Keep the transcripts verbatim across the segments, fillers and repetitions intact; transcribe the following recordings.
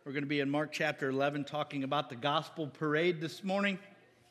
We're going to be in Mark chapter eleven talking about the gospel parade this morning.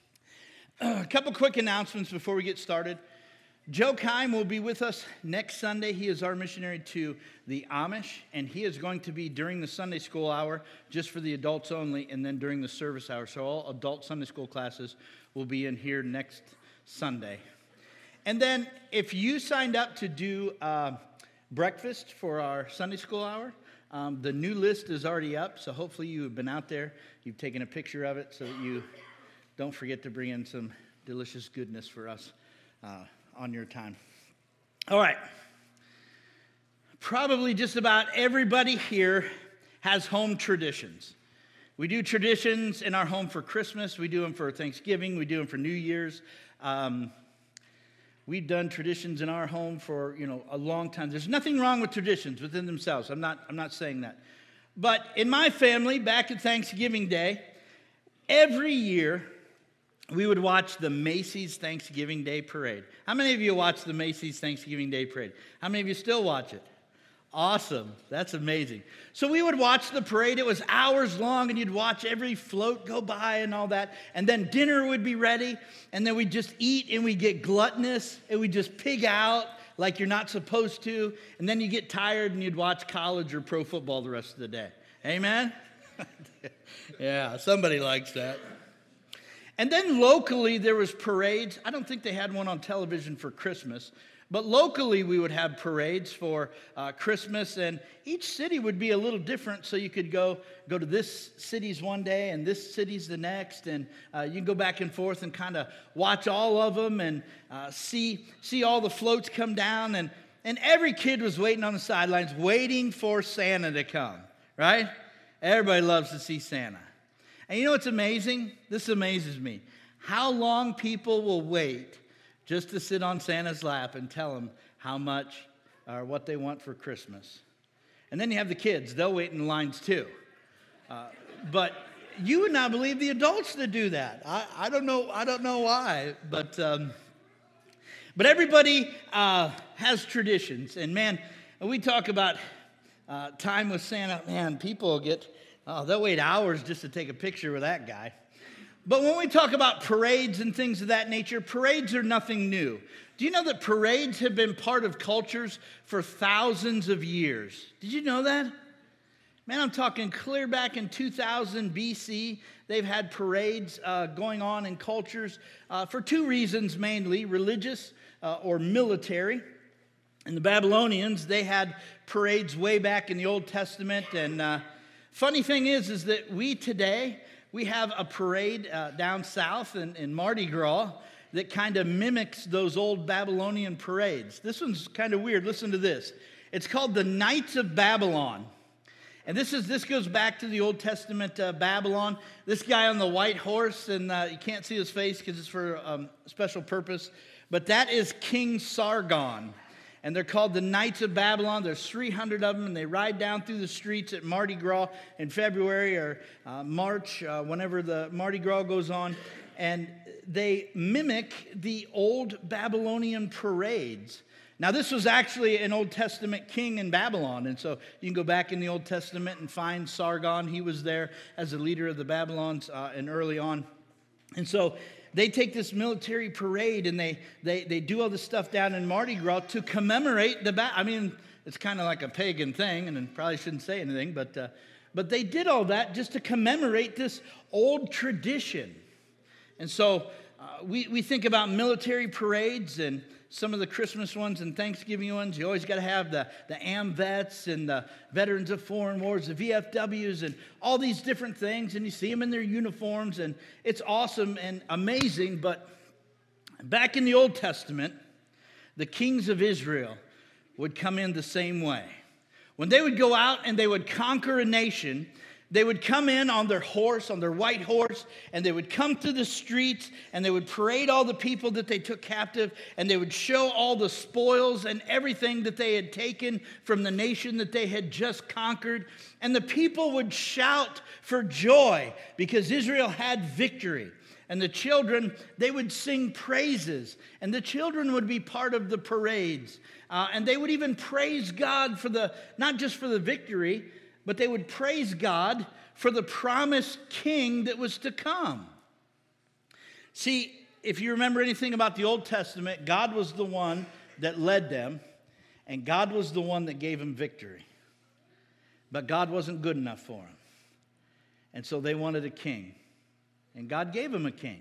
A couple quick announcements before we get started. Joe Kime will be with us next Sunday. He is our missionary to the Amish, and he is going to be during the Sunday school hour, just for the adults only, and then during the service hour. So all adult Sunday school classes will be in here next Sunday. And then if you signed up to do uh, breakfast for our Sunday school hour, um, the new list is already up, so hopefully you have been out there. You've taken a picture of it so that you don't forget to bring in some delicious goodness for us uh, on your time. All right. Probably just about everybody here has home traditions. We do traditions in our home for Christmas. We do them for Thanksgiving. We do them for New Year's. Um, we've done traditions in our home for, you know, a long time. There's nothing wrong with traditions within themselves. I'm not, I'm not saying that. But in my family, back at Thanksgiving Day, every year, we would watch the Macy's Thanksgiving Day Parade. How many of you watch the Macy's Thanksgiving Day Parade? How many of you still watch it? Awesome. That's amazing. So we would watch the parade. It was hours long, and you'd watch every float go by and all that. And then dinner would be ready, and then we'd just eat, and we'd get gluttonous, and we'd just pig out like you're not supposed to. And then you get tired, and you'd watch college or pro football the rest of the day. Amen? Yeah, somebody likes that. And then locally, there was parades. I don't think they had one on television for Christmas. But locally, we would have parades for uh, Christmas, and each city would be a little different, so you could go go to this city's one day and this city's the next, and uh, you can go back and forth and kind of watch all of them and uh, see see all the floats come down, and, and every kid was waiting on the sidelines, waiting for Santa to come, right? Everybody loves to see Santa. And you know what's amazing? This amazes me. How long people will wait just to sit on Santa's lap and tell him how much or what they want for Christmas. And then you have the kids. They'll wait in lines too. Uh, but you would not believe the adults that do that. I, I don't know I don't know why. But, um, but everybody uh, has traditions. And man, we talk about uh, time with Santa. Man, people get, oh, they'll wait hours just to take a picture with that guy. But when we talk about parades and things of that nature, parades are nothing new. Do you know that parades have been part of cultures for thousands of years? Did you know that? Man, I'm talking clear back in two thousand B C, they've had parades uh, going on in cultures uh, for two reasons mainly, religious uh, or military. And the Babylonians, they had parades way back in the Old Testament. And uh, funny thing is, is that we today, we have a parade uh, down south in, in Mardi Gras that kind of mimics those old Babylonian parades. This one's kind of weird. Listen to this. It's called the Knights of Babylon. And this is this goes back to the Old Testament uh, Babylon. This guy on the white horse, and uh, you can't see his face because it's for um, a special purpose, but that is King Sargon. And they're called the Knights of Babylon. There's three hundred of them, and they ride down through the streets at Mardi Gras in February or uh, March, uh, whenever the Mardi Gras goes on. And they mimic the old Babylonian parades. Now, this was actually an Old Testament king in Babylon. And so you can go back in the Old Testament and find Sargon. He was there as a leader of the Babylons uh, and early on. And so they take this military parade and they they they do all this stuff down in Mardi Gras to commemorate the ba- I mean, it's kind of like a pagan thing, and I probably shouldn't say anything, but uh, but they did all that just to commemorate this old tradition. And so uh, we we think about military parades and some of the Christmas ones and Thanksgiving ones. You always got to have the, the AMVETS and the Veterans of Foreign Wars, the V F Ws, and all these different things. And you see them in their uniforms, and it's awesome and amazing. But back in the Old Testament, the kings of Israel would come in the same way. When they would go out and they would conquer a nation, they would come in on their horse, on their white horse, and they would come through the streets, and they would parade all the people that they took captive, and they would show all the spoils and everything that they had taken from the nation that they had just conquered. And the people would shout for joy because Israel had victory. And the children, they would sing praises, and the children would be part of the parades. Uh, and they would even praise God for the, not just for the victory, but they would praise God for the promised king that was to come. See, if you remember anything about the Old Testament, God was the one that led them, and God was the one that gave them victory. But God wasn't good enough for them. And so they wanted a king. And God gave them a king.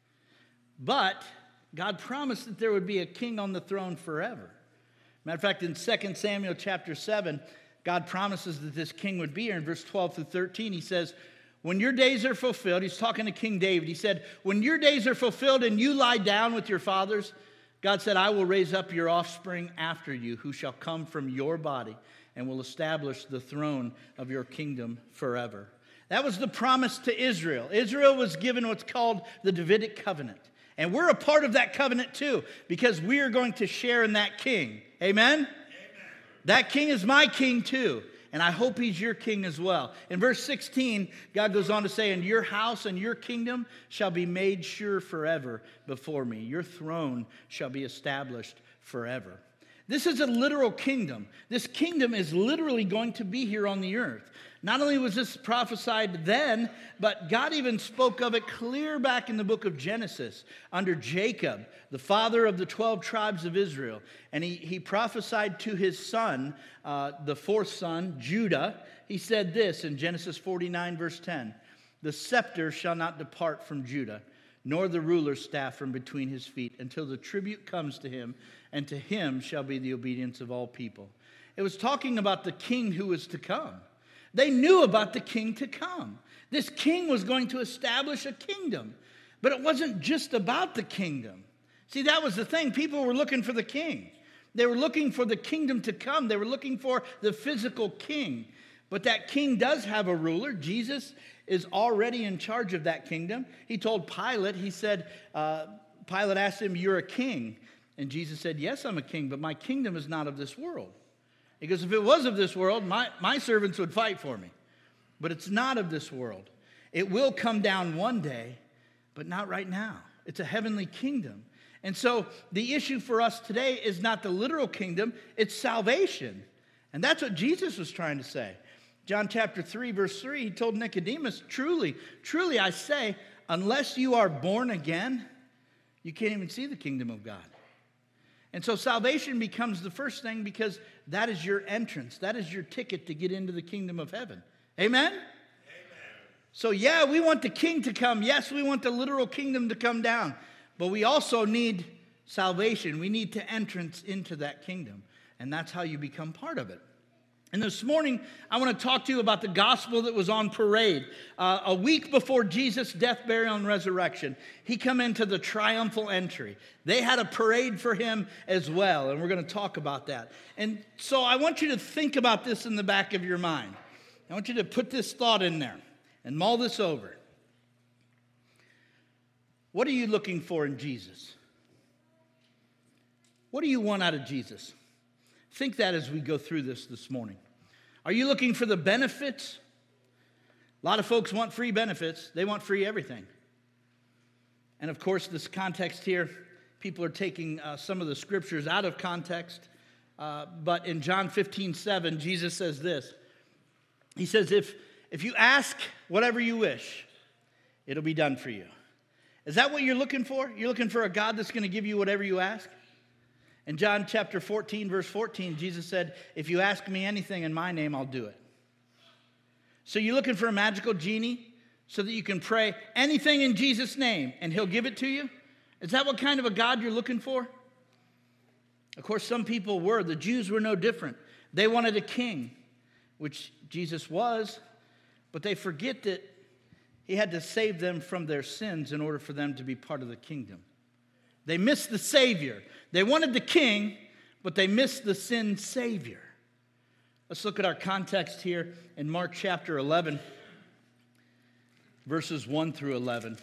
But God promised that there would be a king on the throne forever. Matter of fact, in Second Samuel chapter seven, God promises that this king would be here. In verse twelve through thirteen, he says, when your days are fulfilled, he's talking to King David. He said, when your days are fulfilled and you lie down with your fathers, God said, I will raise up your offspring after you, who shall come from your body, and will establish the throne of your kingdom forever. That was the promise to Israel. Israel was given what's called the Davidic covenant. And we're a part of that covenant too, because we are going to share in that king. Amen? Amen. That king is my king too. And I hope he's your king as well. In verse sixteen, God goes on to say, and your house and your kingdom shall be made sure forever before me. Your throne shall be established forever. This is a literal kingdom. This kingdom is literally going to be here on the earth. Not only was this prophesied then, but God even spoke of it clear back in the book of Genesis under Jacob, the father of the twelve tribes of Israel. And he, he prophesied to his son, uh, the fourth son, Judah. He said this in Genesis forty-nine, verse ten, the scepter shall not depart from Judah, nor the ruler's staff from between his feet, until the tribute comes to him, and to him shall be the obedience of all people. It was talking about the king who was to come. They knew about the king to come. This king was going to establish a kingdom. But it wasn't just about the kingdom. See, that was the thing. People were looking for the king. They were looking for the kingdom to come. They were looking for the physical king. But that king does have a ruler. Jesus is already in charge of that kingdom. He told Pilate, he said, uh, Pilate asked him, you're a king. And Jesus said, yes, I'm a king, but my kingdom is not of this world. Because if it was of this world, my, my servants would fight for me. But it's not of this world. It will come down one day, but not right now. It's a heavenly kingdom. And so the issue for us today is not the literal kingdom, it's salvation. And that's what Jesus was trying to say. John chapter three, verse three, he told Nicodemus, truly, truly I say, unless you are born again, you can't even see the kingdom of God. And so salvation becomes the first thing because that is your entrance. That is your ticket to get into the kingdom of heaven. Amen? Amen. So yeah, we want the king to come. Yes, we want the literal kingdom to come down. But we also need salvation. We need to entrance into that kingdom. And that's how you become part of it. And this morning, I want to talk to you about the gospel that was on parade. Uh, a week before Jesus' death, burial, and resurrection, he come into the triumphal entry. They had a parade for him as well, and we're going to talk about that. And so I want you to think about this in the back of your mind. I want you to put this thought in there and mull this over. What are you looking for in Jesus? What do you want out of Jesus? Think that as we go through this this morning. Are you looking for the benefits? A lot of folks want free benefits. They want free everything. And of course, this context here, people are taking uh, some of the scriptures out of context. Uh, but in John fifteen seven, Jesus says this. He says, if, if you ask whatever you wish, it'll be done for you. Is that what you're looking for? You're looking for a God that's going to give you whatever you ask? In John chapter fourteen, verse fourteen, Jesus said, if you ask me anything in my name, I'll do it. So you're looking for a magical genie so that you can pray anything in Jesus' name and he'll give it to you? Is that what kind of a God you're looking for? Of course, some people were. The Jews were no different. They wanted a king, which Jesus was, but they forget that he had to save them from their sins in order for them to be part of the kingdom. They missed the Savior. They wanted the king, but they missed the sin Savior. Let's look at our context here in Mark chapter eleven, verses one through eleven.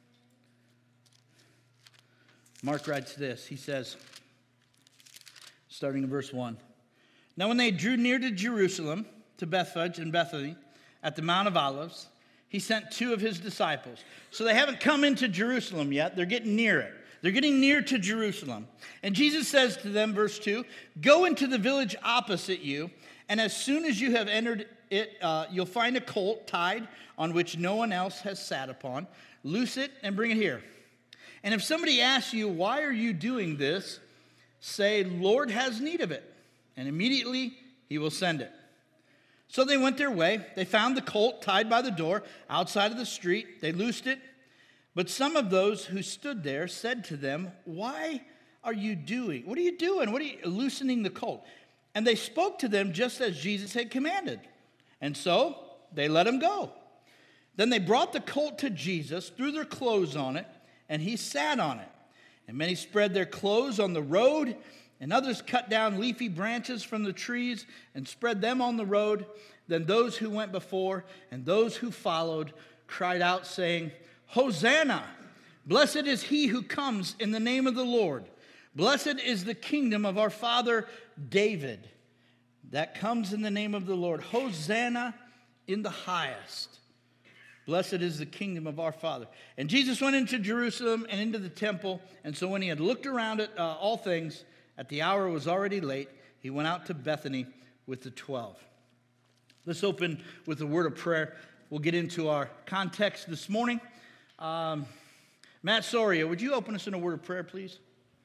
Mark writes this. He says, starting in verse one, now when they drew near to Jerusalem, to Bethphage and Bethany, at the Mount of Olives, he sent two of his disciples. So they haven't come into Jerusalem yet. They're getting near it. They're getting near to Jerusalem. And Jesus says to them, verse two, go into the village opposite you, and as soon as you have entered it, uh, you'll find a colt tied on which no one else has sat upon. Loose it and bring it here. And if somebody asks you, why are you doing this? Say, Lord has need of it. And immediately he will send it. So they went their way. They found the colt tied by the door outside of the street. They loosed it. But some of those who stood there said to them, why are you doing? What are you doing? What are you loosening the colt? And they spoke to them just as Jesus had commanded. And so they let him go. Then they brought the colt to Jesus, threw their clothes on it, and he sat on it. And many spread their clothes on the road, and others cut down leafy branches from the trees and spread them on the road. Then those who went before and those who followed cried out, saying, Hosanna! Blessed is he who comes in the name of the Lord. Blessed is the kingdom of our father David that comes in the name of the Lord. Hosanna in the highest. Blessed is the kingdom of our Father. And Jesus went into Jerusalem and into the temple. And so when he had looked around at uh, all things, at the hour was already late, he went out to Bethany with the twelve. Let's open with a word of prayer. We'll get into our context this morning. Um, Matt Soria, would you open us in a word of prayer, please?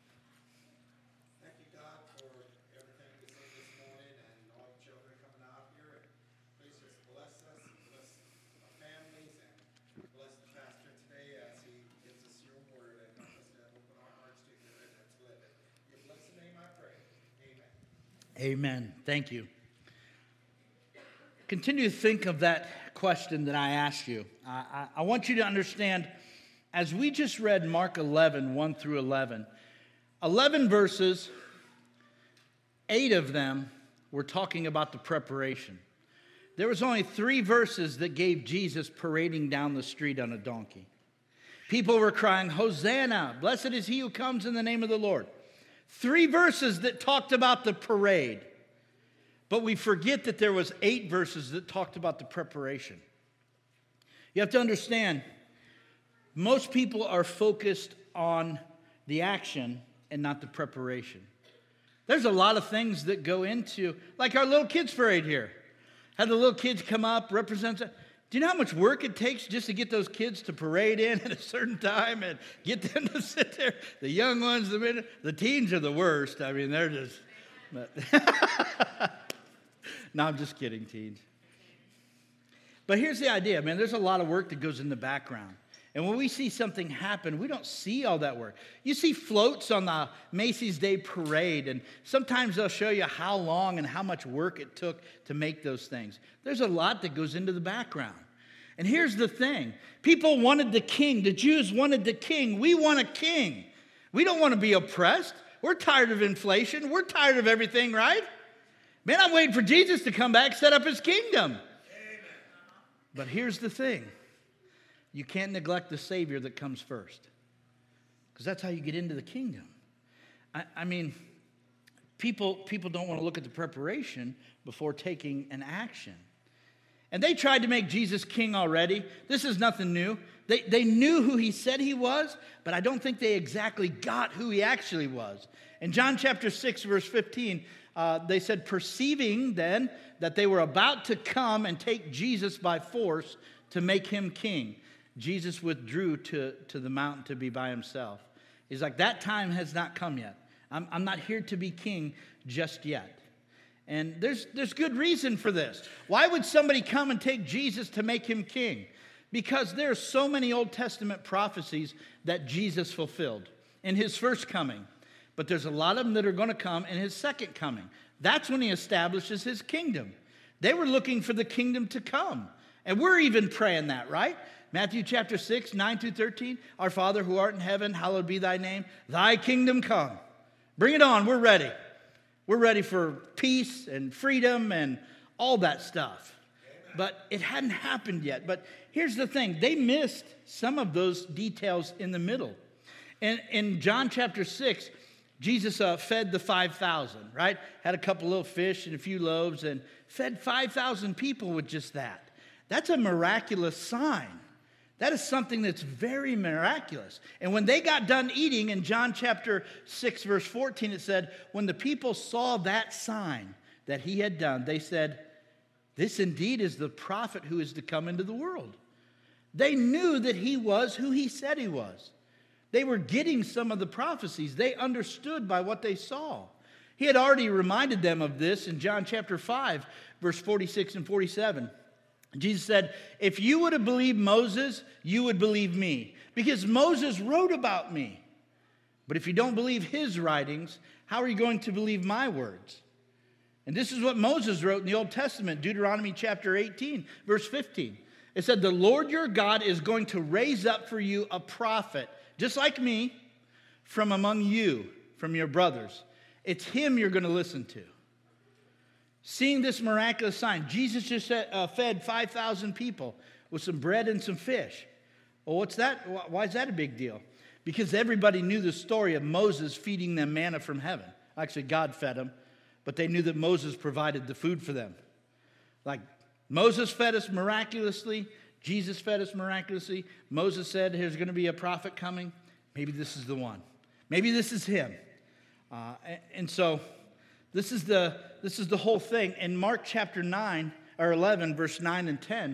Amen. Thank you. Continue to think of that question that I asked you. I, I, I want you to understand, as we just read Mark eleven, one through eleven, eleven verses, eight of them were talking about the preparation. There was only three verses that gave Jesus parading down the street on a donkey. People were crying, Hosanna, blessed is he who comes in the name of the Lord. Three verses that talked about the parade. But we forget that there was eight verses that talked about the preparation. You have to understand, most people are focused on the action and not the preparation. There's a lot of things that go into, like our little kids parade here. Had the little kids come up, represent. Do you know how much work it takes just to get those kids to parade in at a certain time and get them to sit there? The young ones, the mid, the teens are the worst. I mean, they're just. But no, I'm just kidding, teens. But here's the idea, man. There's a lot of work that goes in the background. And when we see something happen, we don't see all that work. You see floats on the Macy's Day Parade, and sometimes they'll show you how long and how much work it took to make those things. There's a lot that goes into the background. And here's the thing. People wanted the king. The Jews wanted the king. We want a king. We don't want to be oppressed. We're tired of inflation. We're tired of everything, right? Man, I'm waiting for Jesus to come back, set up his kingdom. Amen. But here's the thing. You can't neglect the Savior that comes first. Because that's how you get into the kingdom. I, I mean, people, people don't want to look at the preparation before taking an action. And they tried to make Jesus king already. This is nothing new. They, they knew who he said he was, but I don't think they exactly got who he actually was. In John chapter six, verse fifteen, uh, they said, perceiving then that they were about to come and take Jesus by force to make him king, Jesus withdrew to, to the mountain to be by himself. He's like, that time has not come yet. I'm, I'm not here to be king just yet. And there's, there's good reason for this. Why would somebody come and take Jesus to make him king? Because there are so many Old Testament prophecies that Jesus fulfilled in his first coming. But there's a lot of them that are going to come in his second coming. That's when he establishes his kingdom. They were looking for the kingdom to come. And we're even praying that, right? Matthew chapter six, nine through thirteen. Our Father who art in heaven, hallowed be thy name. Thy kingdom come. Bring it on. We're ready. We're ready for peace and freedom and all that stuff. Amen. But it hadn't happened yet. But here's the thing. They missed some of those details in the middle. And in John chapter six, Jesus uh, fed the five thousand, right? Had a couple little fish and a few loaves and fed five thousand people with just that. That's a miraculous sign. That is something that's very miraculous. And when they got done eating, in John chapter six, verse fourteen, it said, when the people saw that sign that he had done, they said, This indeed is the prophet who is to come into the world. They knew that he was who he said he was. They were getting some of the prophecies. They understood by what they saw. He had already reminded them of this in John chapter five, verse forty-six and forty-seven. Jesus said, if you would have believed Moses, you would believe me, because Moses wrote about me. But if you don't believe his writings, how are you going to believe my words? And this is what Moses wrote in the Old Testament, Deuteronomy chapter eighteen, verse fifteen. It said, the Lord your God is going to raise up for you a prophet, just like me, from among you, from your brothers. It's him you're going to listen to. Seeing this miraculous sign, Jesus just uh, fed five thousand people with some bread and some fish. Well, what's that? Why is that a big deal? Because everybody knew the story of Moses feeding them manna from heaven. Actually, God fed them, but they knew that Moses provided the food for them. Like Moses fed us miraculously. Jesus fed us miraculously. Moses said, there's going to be a prophet coming. Maybe this is the one. Maybe this is him. Uh, and so this is the this is the whole thing. In Mark chapter nine or eleven, verse nine and ten,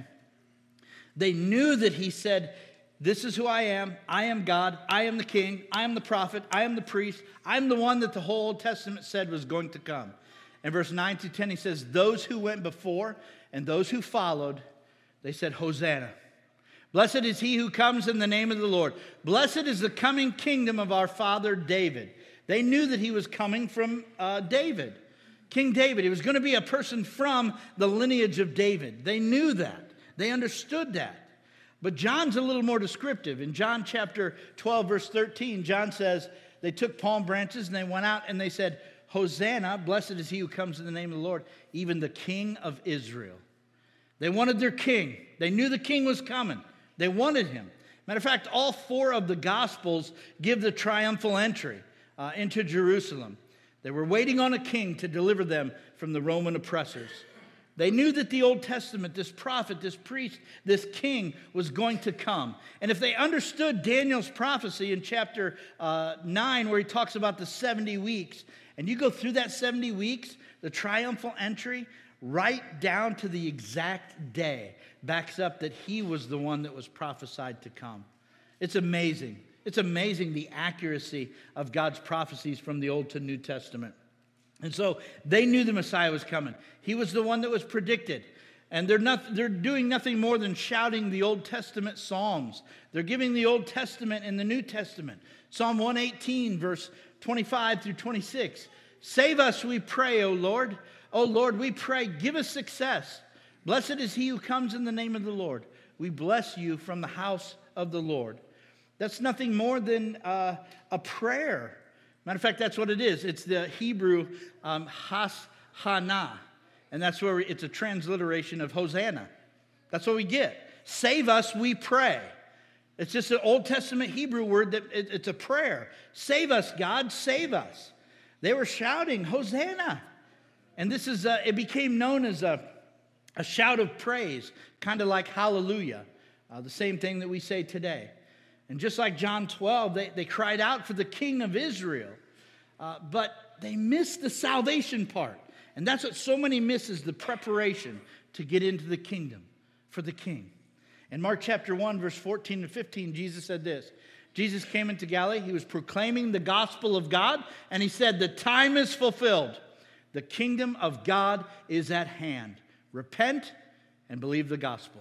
they knew that he said, this is who I am. I am God. I am the king. I am the prophet. I am the priest. I am the one that the whole Old Testament said was going to come. In verse nine to ten, he says, those who went before and those who followed, they said, Hosanna. Blessed is he who comes in the name of the Lord. Blessed is the coming kingdom of our father David. They knew that he was coming from uh, David, King David. He was going to be a person from the lineage of David. They knew that. They understood that. But John's a little more descriptive. In John chapter twelve, verse thirteen, John says, they took palm branches and they went out and they said, Hosanna, blessed is he who comes in the name of the Lord, even the King of Israel. They wanted their king. They knew the king was coming. They wanted him. Matter of fact, all four of the Gospels give the triumphal entry uh, into Jerusalem. They were waiting on a king to deliver them from the Roman oppressors. They knew that the Old Testament, this prophet, this priest, this king was going to come. And if they understood Daniel's prophecy in chapter uh, nine, where he talks about the seventy weeks, and you go through that seventy weeks, the triumphal entry, right down to the exact day, backs up that he was the one that was prophesied to come. It's amazing. It's amazing the accuracy of God's prophecies from the Old to New Testament. And so they knew the Messiah was coming. He was the one that was predicted. And they're not, they're doing nothing more than shouting the Old Testament psalms. They're giving the Old Testament and the New Testament. Psalm one eighteen, verse twenty-five through twenty-six. Save us, we pray, O Lord. O Lord, we pray, give us success. Blessed is he who comes in the name of the Lord. We bless you from the house of the Lord. That's nothing more than uh, a prayer. Matter of fact, that's what it is. It's the Hebrew um, has-hana. And that's where we, it's a transliteration of Hosanna. That's what we get. Save us, we pray. It's just an Old Testament Hebrew word that it, it's a prayer. Save us, God, save us. They were shouting, Hosanna. And this is, uh, it became known as a, a shout of praise, kind of like hallelujah, uh, the same thing that we say today. And just like John twelve, they, they cried out for the King of Israel, uh, but they missed the salvation part. And that's what so many miss, is the preparation to get into the kingdom for the King. In Mark chapter one, verse fourteen to fifteen, Jesus said this. Jesus came into Galilee. He was proclaiming the gospel of God, and he said, the time is fulfilled. The kingdom of God is at hand. Repent and believe the gospel.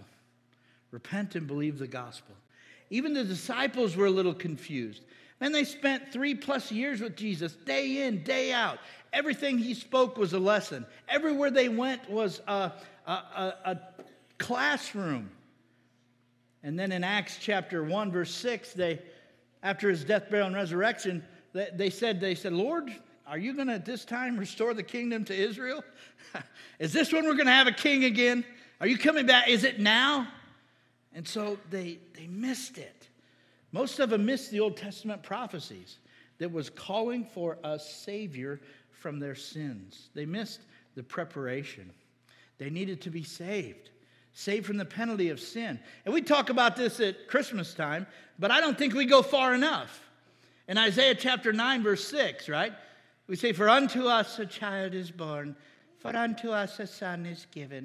Repent and believe the gospel. Even the disciples were a little confused. Man, they spent three plus years with Jesus, day in, day out. Everything he spoke was a lesson. Everywhere they went was a, a, a, a classroom. And then in Acts chapter one, verse six, they, after his death, burial, and resurrection, they, they said, they said, Lord, are you going to at this time restore the kingdom to Israel? Is this when we're going to have a king again? Are you coming back? Is it now? And so they, they missed it. Most of them missed the Old Testament prophecies that was calling for a Savior from their sins. They missed the preparation. They needed to be saved, saved from the penalty of sin. And we talk about this at Christmas time, but I don't think we go far enough. In Isaiah chapter nine, verse six, right? We say, for unto us a child is born, for unto us a son is given.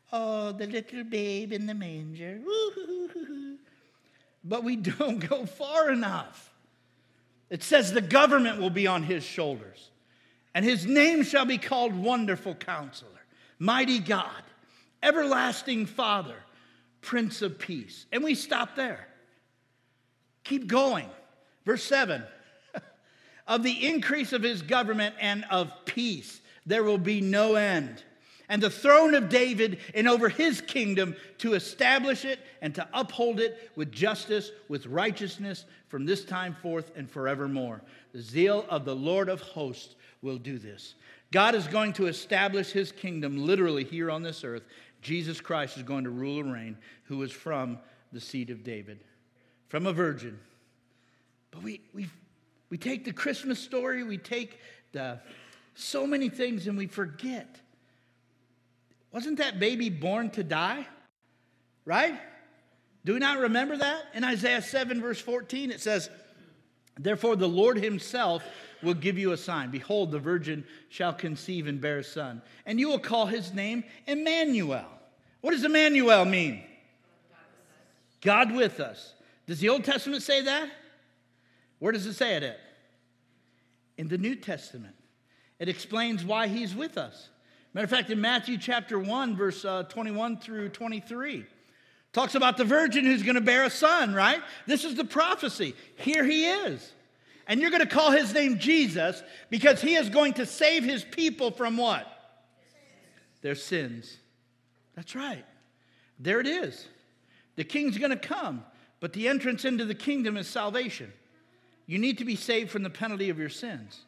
Oh, the little babe in the manger. Woo-hoo-hoo-hoo. But we don't go far enough. It says the government will be on his shoulders, and his name shall be called Wonderful Counselor, Mighty God, Everlasting Father, Prince of Peace. And we stop there. Keep going. Verse seven. Of the increase of his government and of peace, there will be no end. And the throne of David and over his kingdom, to establish it and to uphold it with justice, with righteousness from this time forth and forevermore. The zeal of the Lord of hosts will do this. God is going to establish his kingdom literally here on this earth. Jesus Christ is going to rule and reign, who is from the seed of David, from a virgin. But we we we take the Christmas story, we take the so many things, and we forget. Wasn't that baby born to die? Right? Do we not remember that? In Isaiah seven, verse fourteen, it says, therefore the Lord himself will give you a sign. Behold, the virgin shall conceive and bear a son, and you will call his name Emmanuel. What does Emmanuel mean? God with us. Does the Old Testament say that? Where does it say it at? In the New Testament. It explains why he's with us. Matter of fact, in Matthew chapter one, verse uh, twenty-one through twenty-three, talks about the virgin who's going to bear a son, right? This is the prophecy. Here he is. And you're going to call his name Jesus because he is going to save his people from what? Their sins. That's right. There it is. The king's going to come, but the entrance into the kingdom is salvation. You need to be saved from the penalty of your sins.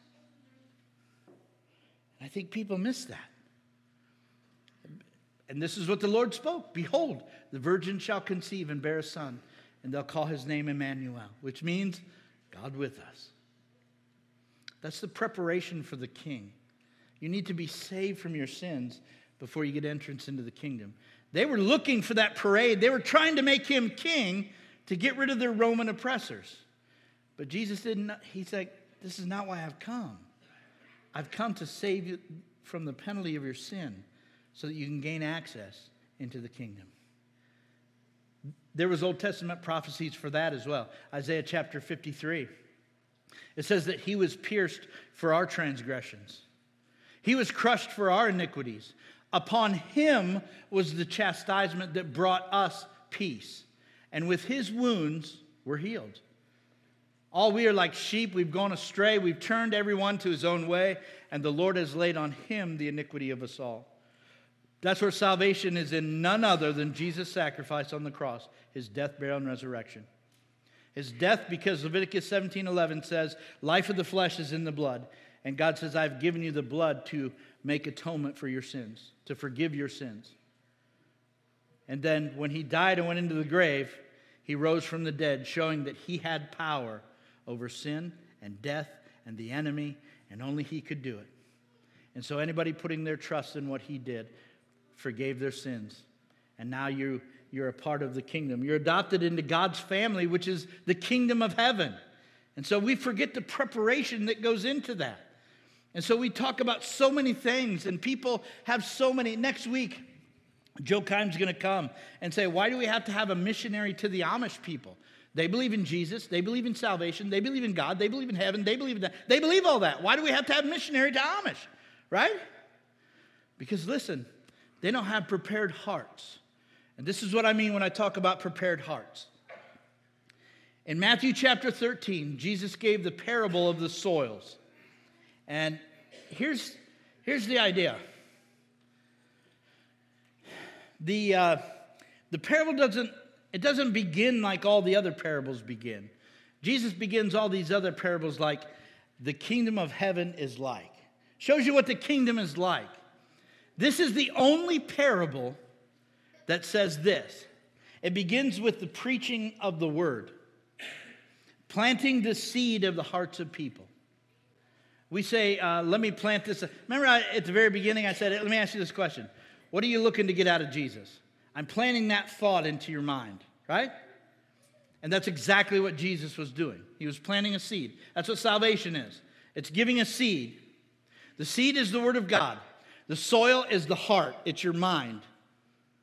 I think people miss that. And this is what the Lord spoke. Behold, the virgin shall conceive and bear a son, and they'll call his name Emmanuel, which means God with us. That's the preparation for the king. You need to be saved from your sins before you get entrance into the kingdom. They were looking for that parade. They were trying to make him king to get rid of their Roman oppressors. But Jesus didn't. He's like, this is not why I've come. I've come to save you from the penalty of your sin so that you can gain access into the kingdom. There was Old Testament prophecies for that as well. Isaiah chapter fifty-three. It says that he was pierced for our transgressions. He was crushed for our iniquities. Upon him was the chastisement that brought us peace. And with his wounds we're healed. All we are like sheep, we've gone astray, we've turned everyone to his own way, and the Lord has laid on him the iniquity of us all. That's where salvation is in none other than Jesus' sacrifice on the cross, his death, burial, and resurrection. His death, because Leviticus seventeen eleven says, life of the flesh is in the blood. And God says, I've given you the blood to make atonement for your sins, to forgive your sins. And then when he died and went into the grave, he rose from the dead, showing that he had power over sin and death and the enemy, and only he could do it. And so anybody putting their trust in what he did forgave their sins. And now you, you're a part of the kingdom. You're adopted into God's family, which is the kingdom of heaven. And so we forget the preparation that goes into that. And so we talk about so many things, and people have so many. Next week, Joe Kime's going to come and say, why do we have to have a missionary to the Amish people? They believe in Jesus. They believe in salvation. They believe in God. They believe in heaven. They believe in that. They believe all that. Why do we have to have a missionary to Amish? Right? Because listen, they don't have prepared hearts. And this is what I mean when I talk about prepared hearts. In Matthew chapter thirteen, Jesus gave the parable of the soils. And here's, here's the idea. The, uh, the parable doesn't, it doesn't begin like all the other parables begin. Jesus begins all these other parables like the kingdom of heaven is like. Shows you what the kingdom is like. This is the only parable that says this. It begins with the preaching of the word, planting the seed of the hearts of people. We say, uh, let me plant this. Remember I, at the very beginning I said, let me ask you this question. What are you looking to get out of Jesus? I'm planting that thought into your mind, right? And that's exactly what Jesus was doing. He was planting a seed. That's what salvation is. It's giving a seed. The seed is the word of God. The soil is the heart. It's your mind.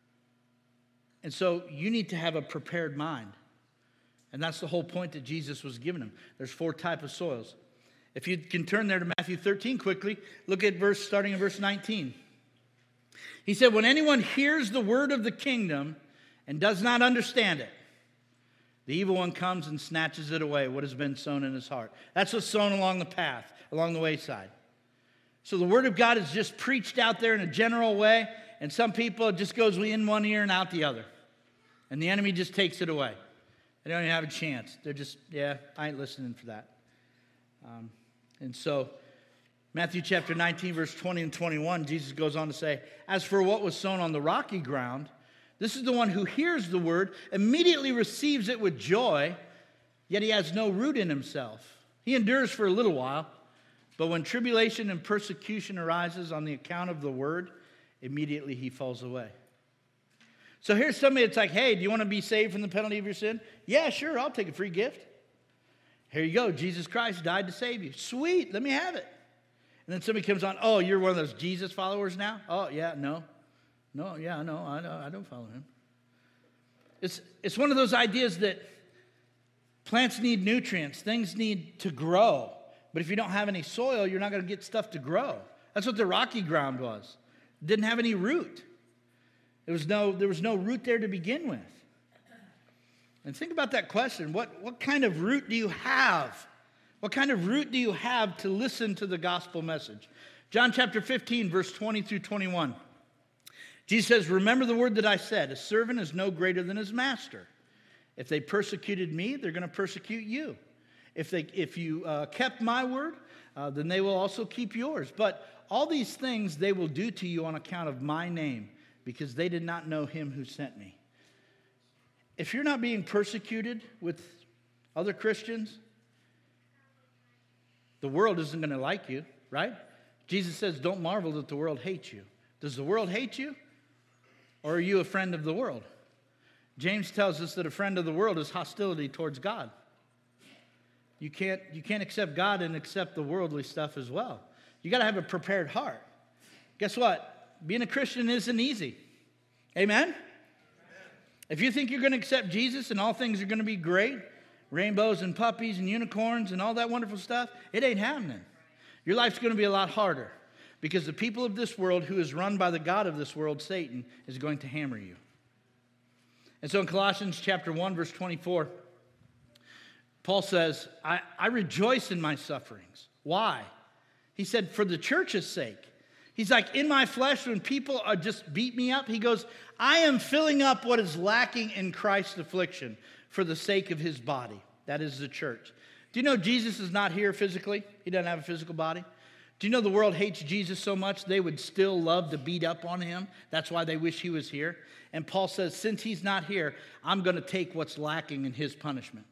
And so you need to have a prepared mind. And that's the whole point that Jesus was giving him. There's four types of soils. If you can turn there to Matthew thirteen quickly, look at verse starting in verse nineteen. He said, when anyone hears the word of the kingdom and does not understand it, the evil one comes and snatches it away, what has been sown in his heart. That's what's sown along the path, along the wayside. So the word of God is just preached out there in a general way, and some people, it just goes in one ear and out the other. And the enemy just takes it away. They don't even have a chance. They're just, yeah, I ain't listening for that. Um, and so, Matthew chapter nineteen, verse twenty and twenty-one, Jesus goes on to say, as for what was sown on the rocky ground, this is the one who hears the word, immediately receives it with joy, yet he has no root in himself. He endures for a little while, but when tribulation and persecution arises on the account of the word, immediately he falls away. So here's somebody that's like, hey, do you want to be saved from the penalty of your sin? Yeah, sure, I'll take a free gift. Here you go, Jesus Christ died to save you. Sweet, let me have it. And then somebody comes on, oh, you're one of those Jesus followers now? Oh, yeah, no. No, yeah, no, I don't, I don't follow him. It's, it's one of those ideas that plants need nutrients. Things need to grow. But if you don't have any soil, you're not going to get stuff to grow. That's what the rocky ground was. It didn't have any root. There was no, there was no root there to begin with. And think about that question. What, what kind of root do you have? What kind of root do you have to listen to the gospel message? John chapter fifteen, verse twenty through twenty-one. Jesus says, remember the word that I said, a servant is no greater than his master. If they persecuted me, they're going to persecute you. If, they, if you uh, kept my word, uh, then they will also keep yours. But all these things they will do to you on account of my name, because they did not know him who sent me. If you're not being persecuted with other Christians, the world isn't going to like you, right? Jesus says, don't marvel that the world hates you. Does the world hate you? Or are you a friend of the world? James tells us that a friend of the world is hostility towards God. You can't, you can't accept God and accept the worldly stuff as well. You got to have a prepared heart. Guess what? Being a Christian isn't easy. Amen? Amen. If you think you're going to accept Jesus and all things are going to be great, rainbows and puppies and unicorns and all that wonderful stuff, it ain't happening. Your life's going to be a lot harder. Because the people of this world, who is run by the god of this world, Satan, is going to hammer you. And so in Colossians chapter one, verse twenty-four, Paul says, I, I rejoice in my sufferings. Why? He said, for the church's sake. He's like, in my flesh, when people are just beat me up, he goes, I am filling up what is lacking in Christ's affliction for the sake of his body. That is the church. Do you know Jesus is not here physically? He doesn't have a physical body. Do you know the world hates Jesus so much they would still love to beat up on him? That's why they wish he was here. And Paul says, since he's not here, I'm going to take what's lacking in his punishment.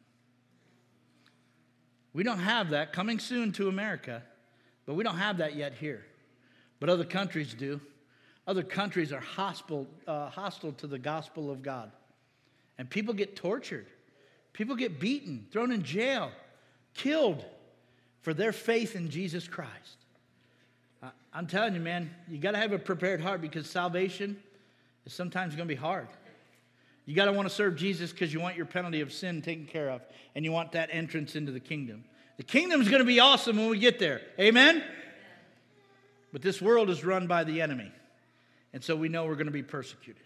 We don't have that. Coming soon to America, but we don't have that yet here. But other countries do. Other countries are hostile, uh, hostile to the gospel of God. And people get tortured. People get beaten, thrown in jail, killed for their faith in Jesus Christ. I'm telling you, man, you got to have a prepared heart because salvation is sometimes going to be hard. You got to want to serve Jesus because you want your penalty of sin taken care of, and you want that entrance into the kingdom. The kingdom is going to be awesome when we get there. Amen? But this world is run by the enemy, and so we know we're going to be persecuted.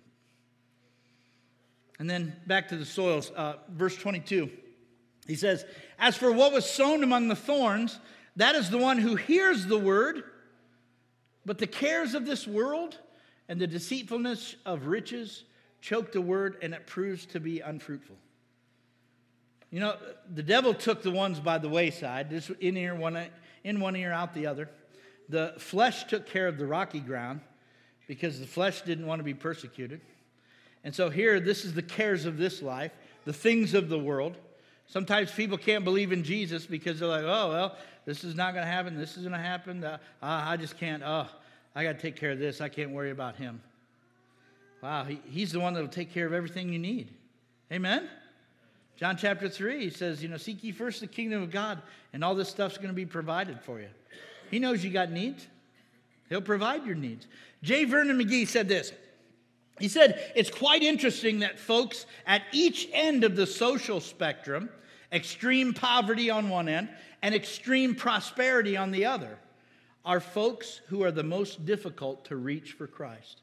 And then back to the soils, uh, verse twenty-two. He says, as for what was sown among the thorns, that is the one who hears the word, but the cares of this world and the deceitfulness of riches choke the word, and it proves to be unfruitful. You know, the devil took the ones by the wayside, this in ear, one in one ear, out the other. The flesh took care of the rocky ground because the flesh didn't want to be persecuted. And so here, this is the cares of this life, the things of the world. Sometimes people can't believe in Jesus because they're like, oh, well, this is not going to happen. This is going to happen. Uh, I just can't. Oh, I got to take care of this. I can't worry about him. Wow, he, he's the one that will take care of everything you need. Amen? John chapter three, he says, you know, seek ye first the kingdom of God, and all this stuff's going to be provided for you. He knows you got needs. He'll provide your needs. J. Vernon McGee said this. He said, it's quite interesting that folks at each end of the social spectrum, extreme poverty on one end and extreme prosperity on the other, are folks who are the most difficult to reach for Christ.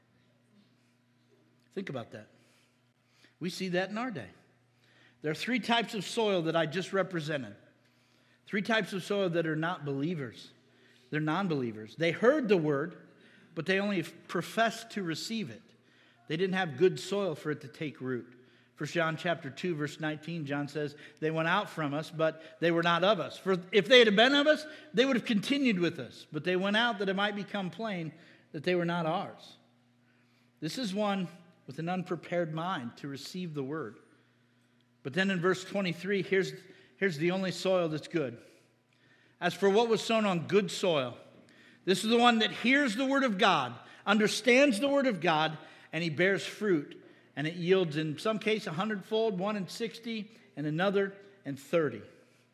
Think about that. We see that in our day. There are three types of soil that I just represented. Three types of soil that are not believers. They're non-believers. They heard the word, but they only professed to receive it. They didn't have good soil for it to take root. First John chapter two, verse nineteen, John says, they went out from us, but they were not of us. For if they had been of us, they would have continued with us. But they went out that it might become plain that they were not ours. This is one with an unprepared mind to receive the word. But then in verse twenty-three, here's, here's the only soil that's good. As for what was sown on good soil, this is the one that hears the word of God, understands the word of God, and he bears fruit. And it yields in some case a hundredfold, one in sixty, and another in thirty.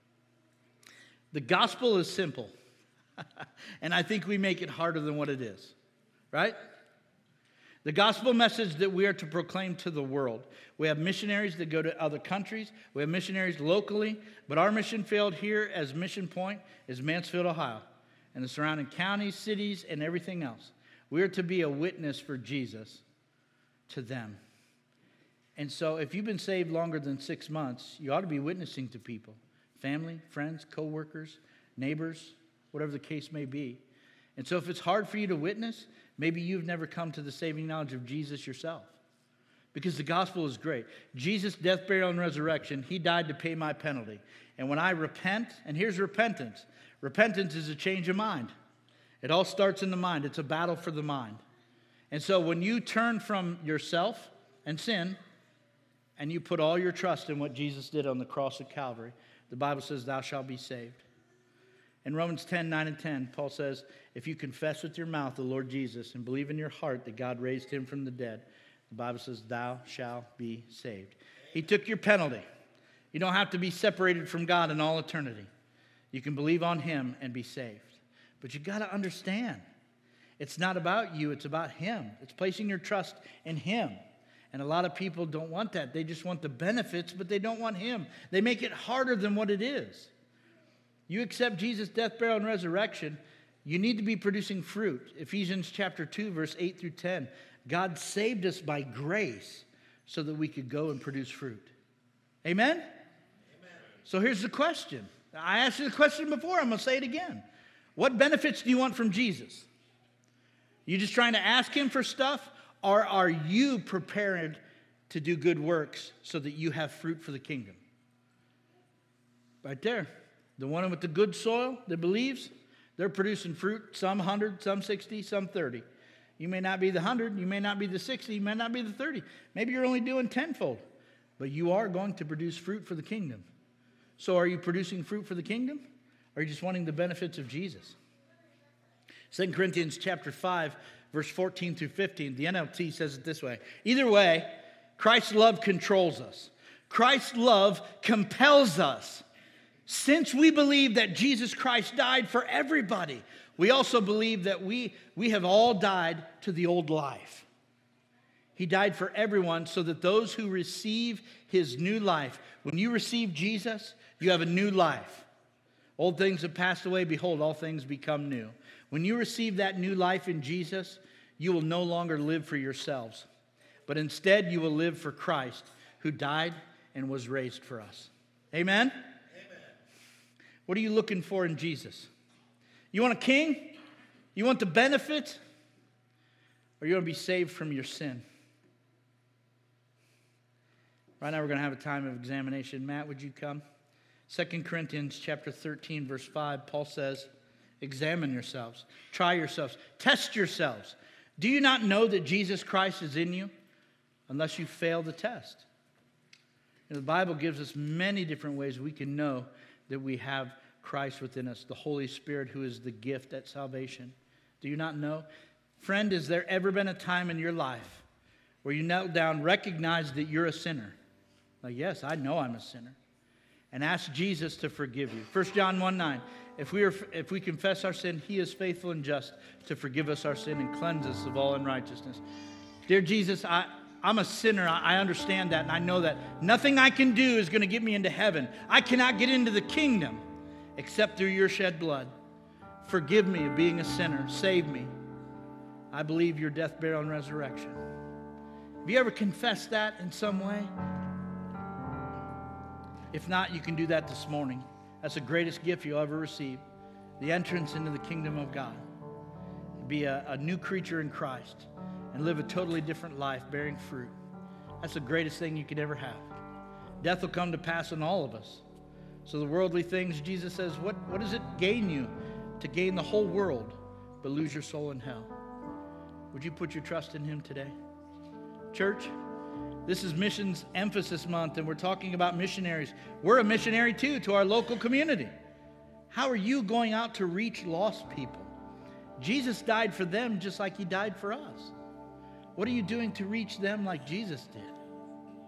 The gospel is simple. And I think we make it harder than what it is. Right? The gospel message that we are to proclaim to the world. We have missionaries that go to other countries. We have missionaries locally. But our mission field here as Mission Point is Mansfield, Ohio. And the surrounding counties, cities, and everything else. We are to be a witness for Jesus to them. And so if you've been saved longer than six months, you ought to be witnessing to people. Family, friends, co-workers, neighbors, whatever the case may be. And so if it's hard for you to witness, maybe you've never come to the saving knowledge of Jesus yourself. Because the gospel is great. Jesus' death, burial, and resurrection, he died to pay my penalty. And when I repent, and here's repentance. Repentance is a change of mind. It all starts in the mind. It's a battle for the mind. And so when you turn from yourself and sin, and you put all your trust in what Jesus did on the cross of Calvary, the Bible says, thou shalt be saved. In Romans ten, nine and ten, Paul says, if you confess with your mouth the Lord Jesus and believe in your heart that God raised him from the dead, the Bible says, thou shalt be saved. He took your penalty. You don't have to be separated from God in all eternity. You can believe on him and be saved. But you got to understand, it's not about you, it's about him. It's placing your trust in him. And a lot of people don't want that. They just want the benefits, but they don't want him. They make it harder than what it is. You accept Jesus' death, burial, and resurrection, you need to be producing fruit. Ephesians chapter two, verse eight through ten. God saved us by grace so that we could go and produce fruit. Amen? Amen. So here's the question. I asked you the question before. I'm going to say it again. What benefits do you want from Jesus? You just trying to ask him for stuff? Or are you prepared to do good works so that you have fruit for the kingdom? Right there. The one with the good soil that believes, they're producing fruit, some one hundred, some sixty, some thirty. You may not be the one hundred, you may not be the sixty, you may not be the thirty. Maybe you're only doing tenfold. But you are going to produce fruit for the kingdom. So are you producing fruit for the kingdom? Or are you just wanting the benefits of Jesus? Second Corinthians chapter five, verse fourteen through fifteen, the N L T says it this way. Either way, Christ's love controls us. Christ's love compels us. Since we believe that Jesus Christ died for everybody, we also believe that we, we have all died to the old life. He died for everyone so that those who receive his new life, when you receive Jesus, you have a new life. Old things have passed away. Behold, all things become new. When you receive that new life in Jesus, you will no longer live for yourselves, but instead you will live for Christ, who died and was raised for us. Amen? Amen. What are you looking for in Jesus? You want a king? You want the benefit? Or you want to be saved from your sin? Right now we're going to have a time of examination. Matt, would you come? Second Corinthians chapter thirteen, verse five, Paul says, examine yourselves, try yourselves, test yourselves. Do you not know that Jesus Christ is in you unless you fail the test? And the Bible gives us many different ways we can know that we have Christ within us, the Holy Spirit who is the gift at salvation. Do you not know? Friend, has there ever been a time in your life where you knelt down, recognized that you're a sinner? Like, yes, I know I'm a sinner. And ask Jesus to forgive you. First John one nine, if we, are, if we confess our sin, he is faithful and just to forgive us our sin and cleanse us of all unrighteousness. Dear Jesus, I, I'm a sinner. I, I understand that, and I know that nothing I can do is going to get me into heaven. I cannot get into the kingdom except through your shed blood. Forgive me of being a sinner. Save me. I believe your death, burial, and resurrection. Have you ever confessed that in some way? If not, you can do that this morning. That's the greatest gift you'll ever receive. The entrance into the kingdom of God. Be a, a new creature in Christ and live a totally different life bearing fruit. That's the greatest thing you could ever have. Death will come to pass in all of us. So the worldly things, Jesus says, what, what does it gain you to gain the whole world but lose your soul in hell? Would you put your trust in him today? Church, this is Missions Emphasis Month, and we're talking about missionaries. We're a missionary too to our local community. How are you going out to reach lost people? Jesus died for them just like he died for us. What are you doing to reach them like Jesus did?